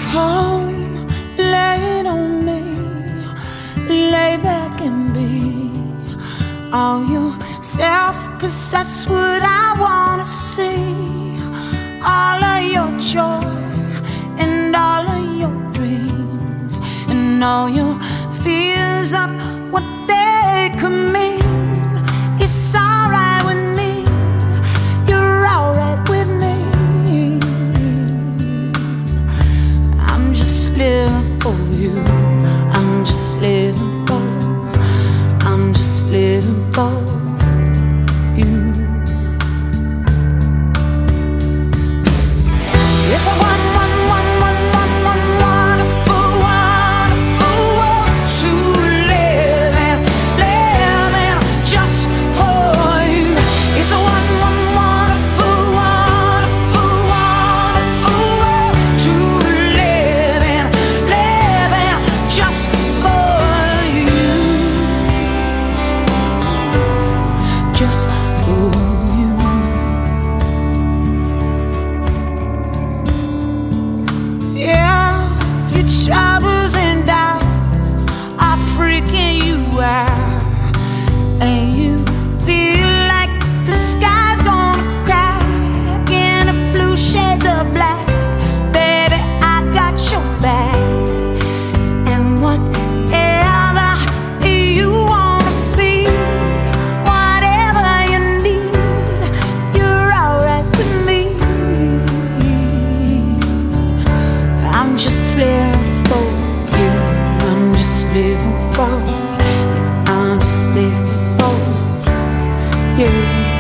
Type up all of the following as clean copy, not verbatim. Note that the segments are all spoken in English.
Come, lay it on me, lay back and be all yourself, 'cause that's what I wanna see. All of your joy and all of your dreams and all your fears of what they could mean. It's alright with me, you're alright with me. I'm just living for you, I'm just living for, I'm just living for you. It's a wonderful, wonderful world to live in, just for you. It's a wonderful, wonderful, wonderful world to live in, just for you. Just for you. Yeah, your troubles and doubts are freaking you out, and you feel like the sky's gonna crack in the blue shades of black. Baby, I got your back, and whatever you wanna be, whatever you need, you're alright with me. I'm just living for you, I'm just living for, I'm just living for you.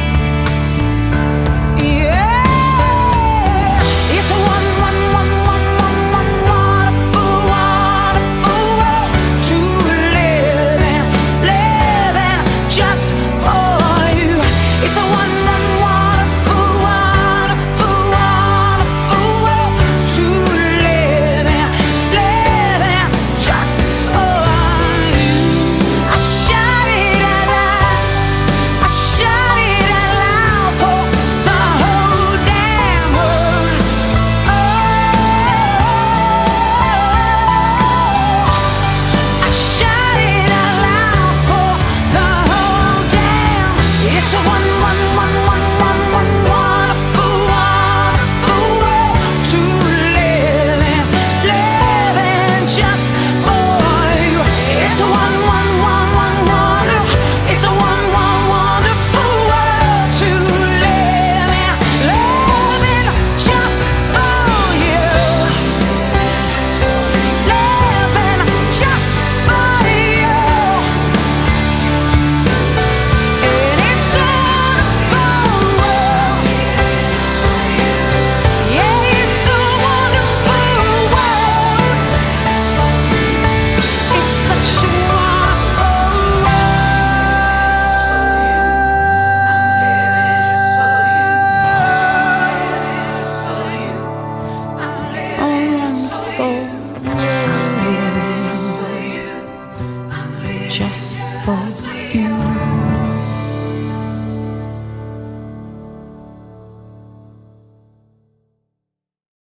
Yeah, it's a wonderful, wonderful world to live in, just for you. It's a wonderful, wonderful, wonderful world to live in, just for you. I shout it out loud, I shout it out loud for the whole damn world. Oh, I shout it out loud for the whole damn. It's a wonderful, wonderful world to live in, just for you. It's a it's a wonderful world to live in, just for you. Living just for you. And it's a wonderful world. Yeah, it's a wonderful world. It's such a wonderful world. Wonderful world. Just